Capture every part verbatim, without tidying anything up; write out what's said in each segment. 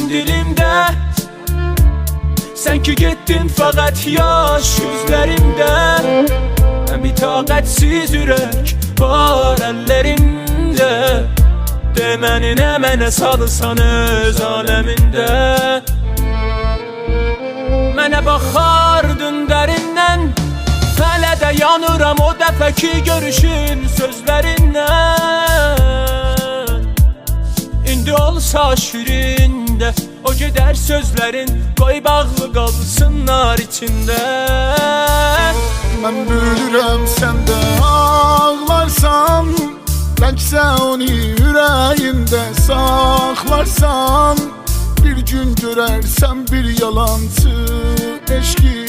dilimdə. Sən ki getdin fəqət yaş gözlərimdə. Mən bir taqətsiz ürək var əllərində. De məni nə mənə salırsan öz aləmində. Mənə baxardın dərindən, hələ də yanıram o dəfəki görüşün sözlərindən. İndi olsa şirində o gedər sözlərin, qoy bağlı qalsınlar içində. Mən bilirəm sən də ağlarsan, bəlkə onu ürəyində saxlarsan. Bir gün görərsən bir yalancı eşqi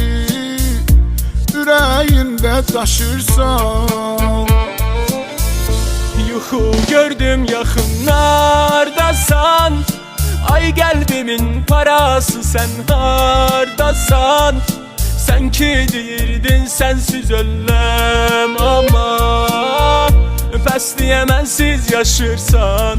ürəyində daşırsan. Yuxu gördüm yaxınlardasan, ay qəlbimin parası sən hardasan. Sən ki deyirdin sənsiz öləm, amma bəsliyə mənsiz yaşırsan.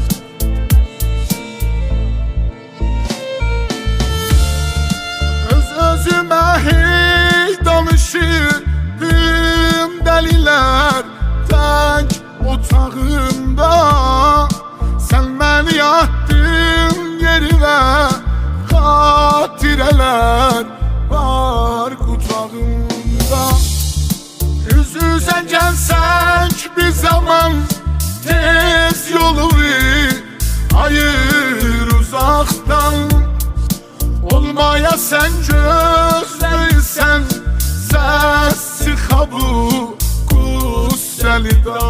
Özümə hey danışırdım dəlilər tək otağımda. Sən məni yatdın yerimə, xatirələr var qucağımda. Üz-üzə gəlsək bir zaman, tez yolu ayır uzaqdan. Olmaya sən gözləyirsən, səs çıxa bu qüssəlidən.